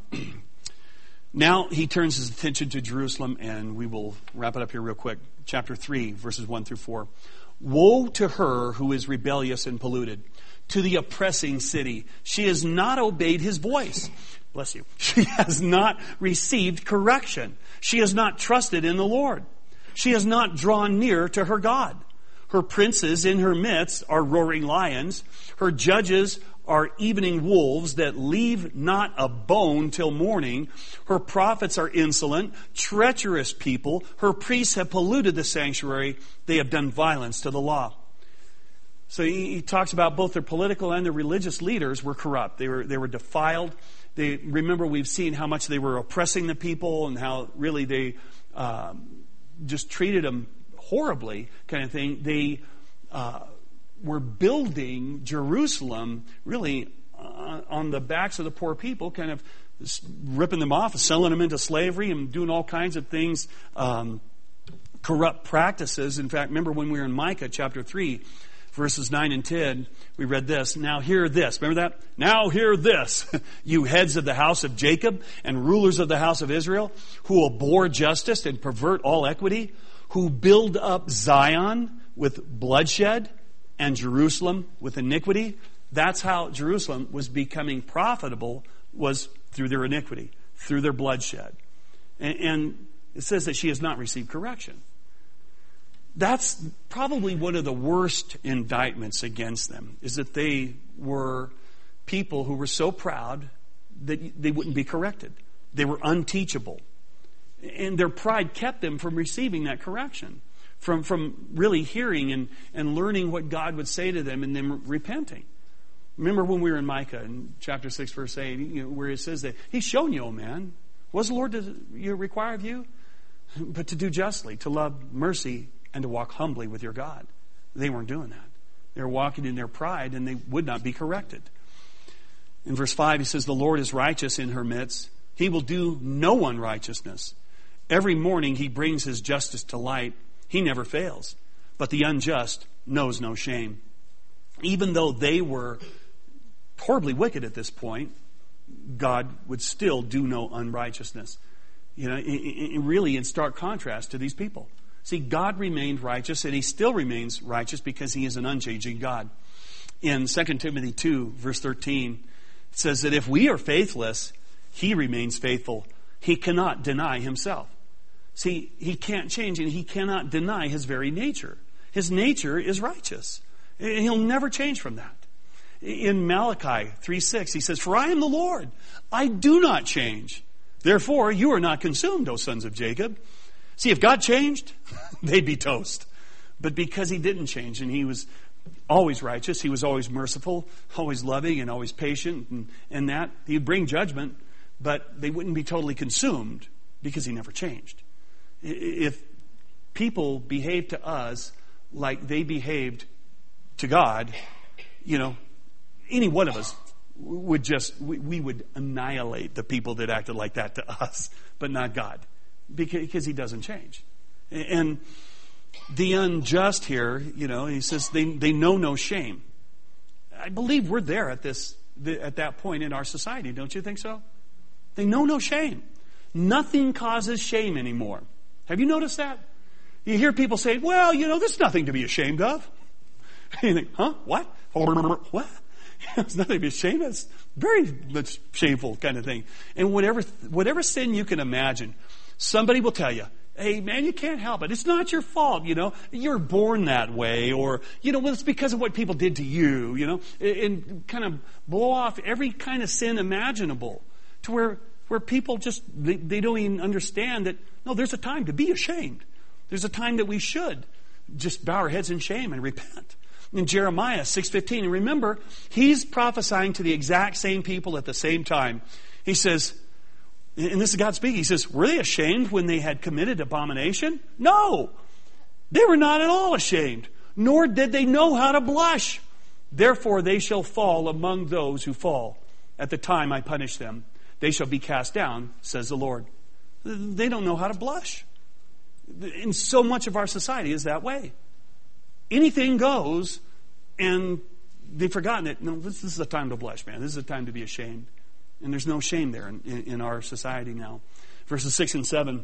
now he turns his attention to Jerusalem, and we will wrap it up here real quick. Chapter three, verses one through four. Woe to her who is rebellious and polluted, to the oppressing city. She has not obeyed his voice. Bless you. She has not received correction. She has not trusted in the Lord. She has not drawn near to her God. Her princes in her midst are roaring lions. Her judges are evening wolves that leave not a bone till morning. Her prophets are insolent, treacherous people. Her priests have polluted the sanctuary. They have done violence to the law. So he, he talks about both their political and their religious leaders were corrupt. They were they were defiled. they remember we've seen how much they were oppressing the people and how really they um, just treated them horribly, kind of thing. They uh, were building Jerusalem really uh, on the backs of the poor people, kind of ripping them off, selling them into slavery, and doing all kinds of things, um, corrupt practices. In fact, remember when we were in Micah chapter three, verses nine and ten, we read this. Now hear this. Remember that? Now hear this, you heads of the house of Jacob and rulers of the house of Israel, who abhor justice and pervert all equity, who build up Zion with bloodshed and Jerusalem with iniquity. That's how Jerusalem was becoming profitable, was through their iniquity, through their bloodshed. And, and it says that she has not received correction. That's probably one of the worst indictments against them, is that they were people who were so proud that they wouldn't be corrected. They were unteachable. And their pride kept them from receiving that correction, from, from really hearing and, and learning what God would say to them and then repenting. Remember when we were in Micah in chapter six, verse eight, you know, where it says that He's shown you, O man, what does the Lord require of you? But to do justly, to love mercy, and to walk humbly with your God. They weren't doing that. They were walking in their pride, and they would not be corrected. In verse five, he says, the Lord is righteous in her midst. He will do no unrighteousness. Every morning he brings his justice to light. He never fails. But the unjust knows no shame. Even though they were horribly wicked at this point, God would still do no unrighteousness. You know, it, it, really in stark contrast to these people. See, God remained righteous, and He still remains righteous because He is an unchanging God. In Second Timothy two, verse thirteen, it says that if we are faithless, He remains faithful. He cannot deny Himself. See, He can't change, and He cannot deny His very nature. His nature is righteous. He'll never change from that. In Malachi three six, He says, for I am the Lord. I do not change. Therefore, you are not consumed, O sons of Jacob. See, if God changed, they'd be toast. But because He didn't change, and He was always righteous, He was always merciful, always loving, and always patient, and, and that, He'd bring judgment, but they wouldn't be totally consumed because He never changed. If people behaved to us like they behaved to God, you know, any one of us would just, we, we would annihilate the people that acted like that to us, but not God. Because He doesn't change. And the unjust here, you know, He says they, they know no shame. I believe we're there at this at that point in our society, don't you think so? They know no shame. Nothing causes shame anymore. Have you noticed that? You hear people say, well, you know, there's nothing to be ashamed of. You think, huh? What? What? There's nothing to be ashamed of. It's very much shameful kind of thing. And whatever whatever sin you can imagine, somebody will tell you, hey, man, you can't help it. It's not your fault, you know. You're born that way. Or, you know, well, it's because of what people did to you, you know. And kind of blow off every kind of sin imaginable to where where people just, they, they don't even understand that, no, there's a time to be ashamed. There's a time that we should just bow our heads in shame and repent. In Jeremiah six fifteen, and remember, he's prophesying to the exact same people at the same time. He says, and this is God speaking, He says, were they ashamed when they had committed abomination? No! They were not at all ashamed, nor did they know how to blush. Therefore they shall fall among those who fall. At the time I punish them, they shall be cast down, says the Lord. They don't know how to blush. And so much of our society is that way. Anything goes, and they've forgotten it. No, this, this is a time to blush, man. This is a time to be ashamed. And there's no shame there in, in, in our society now. Verses six and seven.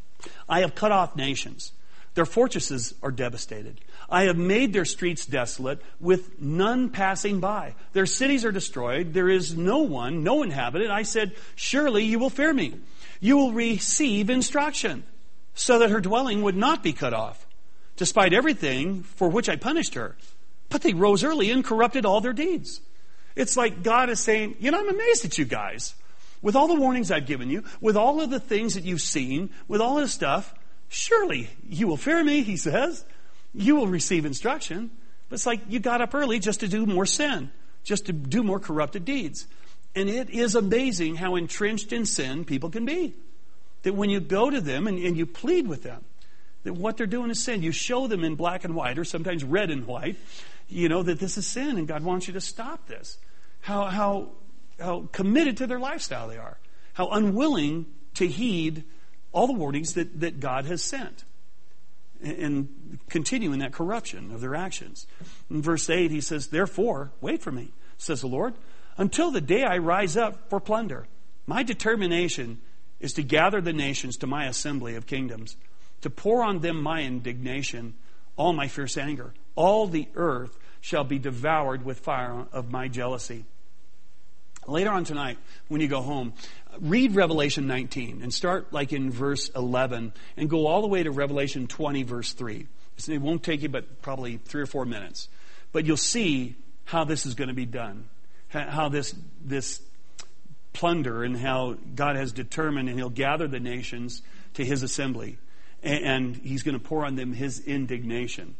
I have cut off nations. Their fortresses are devastated. I have made their streets desolate, with none passing by. Their cities are destroyed. There is no one, no inhabitant. I said, surely you will fear me. You will receive instruction, so that her dwelling would not be cut off, despite everything for which I punished her. But they rose early and corrupted all their deeds. It's like God is saying, you know, I'm amazed at you guys. With all the warnings I've given you, with all of the things that you've seen, with all this stuff, surely you will fear me, He says. You will receive instruction. But it's like you got up early just to do more sin, just to do more corrupted deeds. And it is amazing how entrenched in sin people can be. That when you go to them and, and you plead with them, that what they're doing is sin. You show them in black and white, or sometimes red and white, you know, that this is sin and God wants you to stop this. How, how, how committed to their lifestyle they are. How unwilling to heed all the warnings that, that God has sent. And, and continue in that corruption of their actions. In verse eight, he says, therefore, wait for me, says the Lord, until the day I rise up for plunder. My determination is to gather the nations to my assembly of kingdoms, to pour on them my indignation, all my fierce anger. All the earth shall be devoured with fire of my jealousy. Later on tonight, when you go home, read Revelation nineteen and start like in verse eleven and go all the way to Revelation twenty, verse three. It won't take you but probably three or four minutes. But you'll see how this is going to be done. How this this plunder and how God has determined and He'll gather the nations to His assembly. And He's going to pour on them His indignation.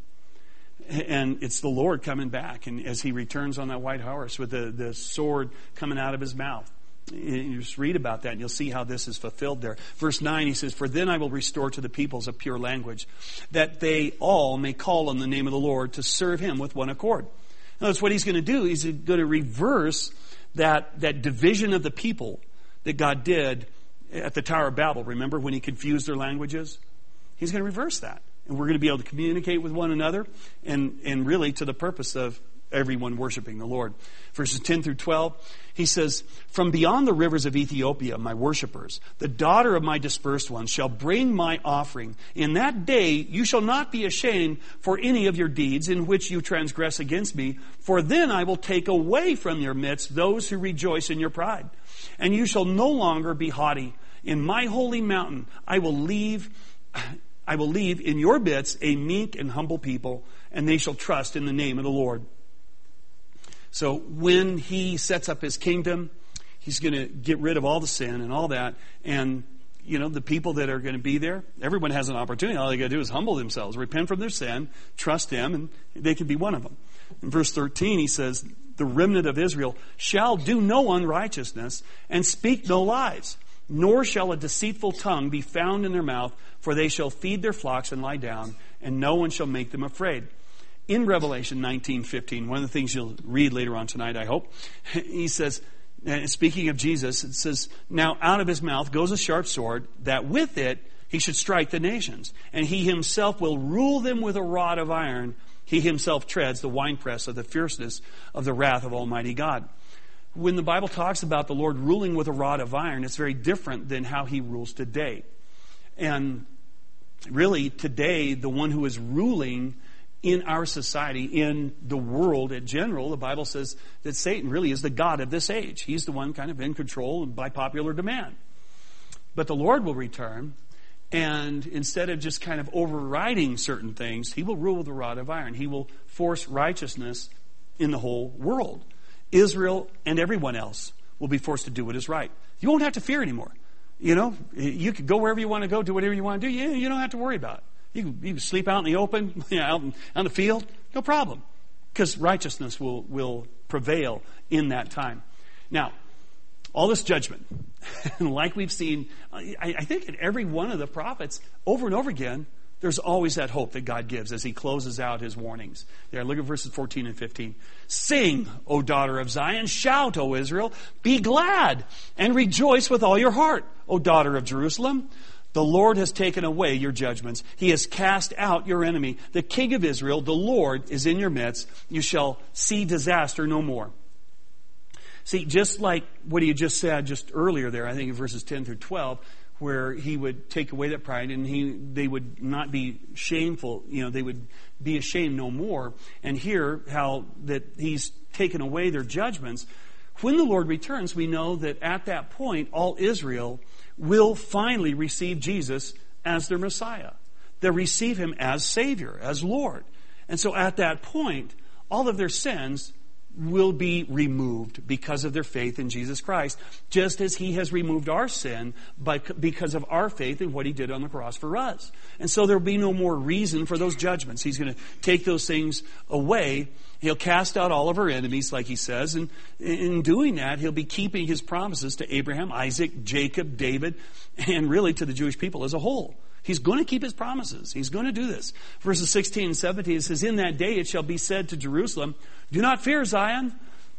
And it's the Lord coming back, and as He returns on that white horse with the, the sword coming out of His mouth. You just read about that and you'll see how this is fulfilled there. Verse nine, he says, for then I will restore to the peoples a pure language, that they all may call on the name of the Lord to serve Him with one accord. Now, that's what He's going to do. He's going to reverse that, that division of the people that God did at the Tower of Babel. Remember when He confused their languages? He's going to reverse that. And we're going to be able to communicate with one another and, and really to the purpose of everyone worshiping the Lord. Verses ten through twelve, he says, from beyond the rivers of Ethiopia, my worshipers, the daughter of my dispersed ones, shall bring my offering. In that day you shall not be ashamed for any of your deeds in which you transgress against me, for then I will take away from your midst those who rejoice in your pride. And you shall no longer be haughty. In my holy mountain I will leave I will leave in your midst a meek and humble people, and they shall trust in the name of the Lord. So when He sets up His kingdom, He's going to get rid of all the sin and all that. And, you know, the people that are going to be there, everyone has an opportunity. All they got to do is humble themselves, repent from their sin, trust Him, and they can be one of them. In verse thirteen, he says, the remnant of Israel shall do no unrighteousness and speak no lies, nor shall a deceitful tongue be found in their mouth, for they shall feed their flocks and lie down, and no one shall make them afraid. In Revelation nineteen fifteen, one of the things you'll read later on tonight, I hope, he says, speaking of Jesus, it says, now out of His mouth goes a sharp sword, that with it He should strike the nations, and He Himself will rule them with a rod of iron. He Himself treads the winepress of the fierceness of the wrath of Almighty God. When the Bible talks about the Lord ruling with a rod of iron, it's very different than how He rules today. And really, today, the one who is ruling in our society, in the world in general, the Bible says that Satan really is the god of this age. He's the one kind of in control by popular demand. But the Lord will return, and instead of just kind of overriding certain things, He will rule with a rod of iron. He will force righteousness in the whole world. Israel and everyone else will be forced to do what is right. You won't have to fear anymore. You know, you can go wherever you want to go, do whatever you want to do. You, you don't have to worry about it. You can, you can sleep out in the open, you know, out in, on the field, no problem. Because righteousness will, will prevail in that time. Now, all this judgment, like we've seen, I, I think in every one of the prophets, over and over again, there's always that hope that God gives as He closes out His warnings. There, look at verses fourteen and fifteen. Sing, O daughter of Zion. Shout, O Israel. Be glad and rejoice with all your heart, O daughter of Jerusalem. The Lord has taken away your judgments. He has cast out your enemy. The King of Israel, the Lord, is in your midst. You shall see disaster no more. See, just like what He just said just earlier there, I think in verses ten through twelve, where He would take away that pride and he they would not be shameful, you know, they would be ashamed no more. And here, how that He's taken away their judgments. When the Lord returns, we know that at that point, all Israel will finally receive Jesus as their Messiah. They'll receive Him as Savior, as Lord. And so at that point, all of their sins will be removed because of their faith in Jesus Christ, just as he has removed our sin by, because of our faith in what he did on the cross for us. And so there will be no more reason for those judgments. He's going to take those things away. He'll cast out all of our enemies, like he says, and in doing that, he'll be keeping his promises to Abraham, Isaac, Jacob, David, and really to the Jewish people as a whole. He's going to keep his promises. He's going to do this. Verses sixteen and seventeen, it says, in that day it shall be said to Jerusalem, do not fear, Zion.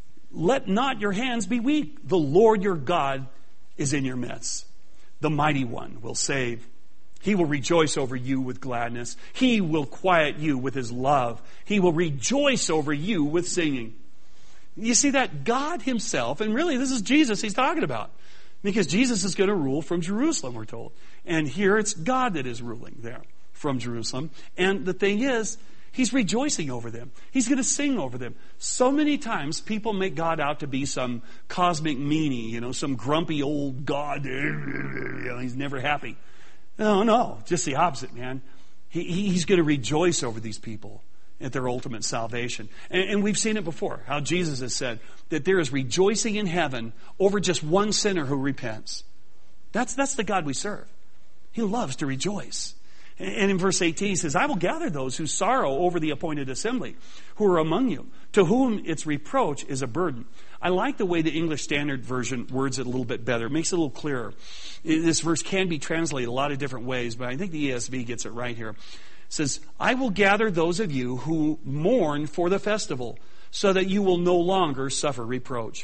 Let not your hands be weak. The Lord your God is in your midst. The mighty one will save. He will rejoice over you with gladness. He will quiet you with his love. He will rejoice over you with singing. You see that God himself, and really this is Jesus he's talking about. Because Jesus is going to rule from Jerusalem, we're told. And here it's God that is ruling there from Jerusalem. And the thing is, he's rejoicing over them. He's going to sing over them. So many times people make God out to be some cosmic meanie, you know, some grumpy old God. You know, he's never happy. No, no, just the opposite, man. He, he's going to rejoice over these people at their ultimate salvation. And, and we've seen it before, how Jesus has said that there is rejoicing in heaven over just one sinner who repents. That's, that's the God we serve. He loves to rejoice. And in verse eighteen, he says, I will gather those who sorrow over the appointed assembly, who are among you, to whom its reproach is a burden. I like the way the English Standard Version words it a little bit better. It makes it a little clearer. This verse can be translated a lot of different ways, but I think the E S V gets it right here. It says, I will gather those of you who mourn for the festival, so that you will no longer suffer reproach.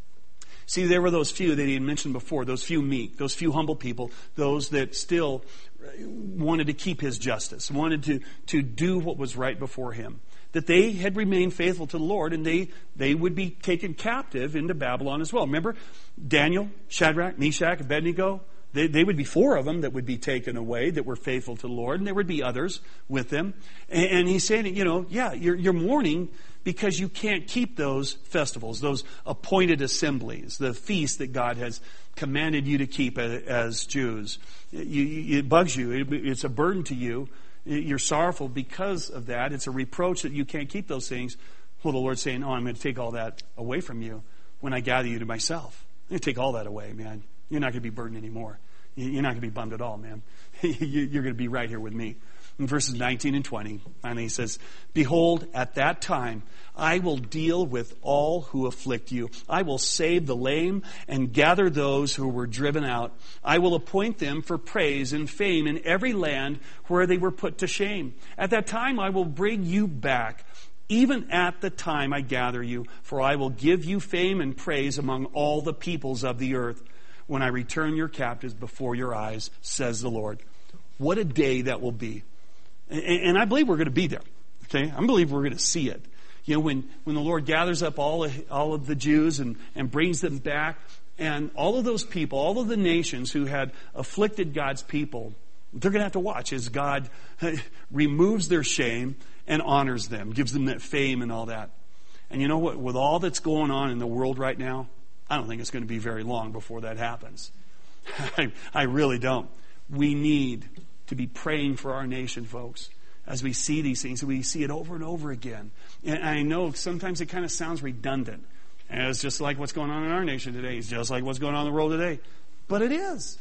See, there were those few that he had mentioned before, those few meek, those few humble people, those that still wanted to keep his justice, wanted to, to do what was right before him. That they had remained faithful to the Lord, and they, they would be taken captive into Babylon as well. Remember, Daniel, Shadrach, Meshach, Abednego, they, they would be four of them that would be taken away that were faithful to the Lord, and there would be others with them. And, and he's saying, you know, yeah, you're, you're mourning because you can't keep those festivals, those appointed assemblies, the feasts that God has commanded you to keep as, as Jews. You, you, it bugs you. It, it's a burden to you. You're sorrowful because of that. It's a reproach that you can't keep those things. Well, the Lord's saying, oh, I'm going to take all that away from you when I gather you to myself. I'm going to take all that away, man. You're not going to be burdened anymore. You're not going to be bummed at all, man. You're going to be right here with me. In verses nineteen and twenty, finally he says, behold, at that time I will deal with all who afflict you. I will save the lame and gather those who were driven out. I will appoint them for praise and fame in every land where they were put to shame. At that time I will bring you back, even at the time I gather you, for I will give you fame and praise among all the peoples of the earth, when I return your captives before your eyes, says the Lord. What a day that will be. And I believe we're going to be there. Okay, I believe we're going to see it. You know, when, when the Lord gathers up all of, all of the Jews and, and brings them back, and all of those people, all of the nations who had afflicted God's people, they're going to have to watch as God removes their shame and honors them, gives them that fame and all that. And you know what? With all that's going on in the world right now, I don't think it's going to be very long before that happens. I, I really don't. We need to be praying for our nation, folks, as we see these things. We see it over and over again. And I know sometimes it kind of sounds redundant. And it's just like what's going on in our nation today. It's just like what's going on in the world today. But it is.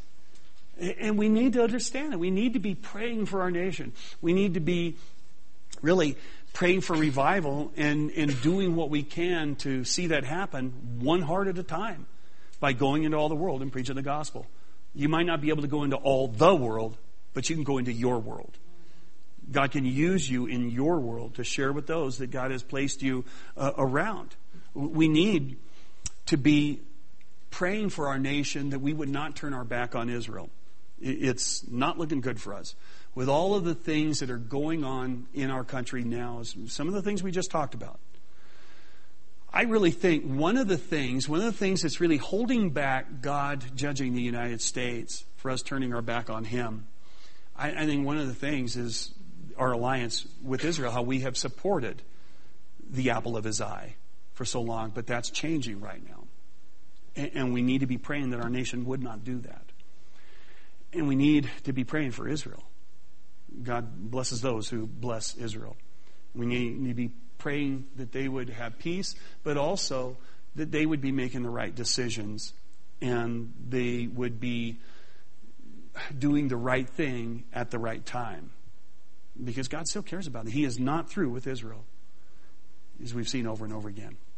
And we need to understand it. We need to be praying for our nation. We need to be really praying for revival and, and doing what we can to see that happen one heart at a time by going into all the world and preaching the gospel. You might not be able to go into all the world, but you can go into your world. God can use you in your world to share with those that God has placed you uh, around. We need to be praying for our nation that we would not turn our back on Israel. It's not looking good for us. With all of the things that are going on in our country now, some of the things we just talked about, I really think one of the things, one of the things that's really holding back God judging the United States for us turning our back on Him, I, I think one of the things is our alliance with Israel, how we have supported the apple of His eye for so long, but that's changing right now. And, and we need to be praying that our nation would not do that. And we need to be praying for Israel. God blesses those who bless Israel. We need to be praying that they would have peace, but also that they would be making the right decisions and they would be doing the right thing at the right time. Because God still cares about it. He is not through with Israel, as we've seen over and over again.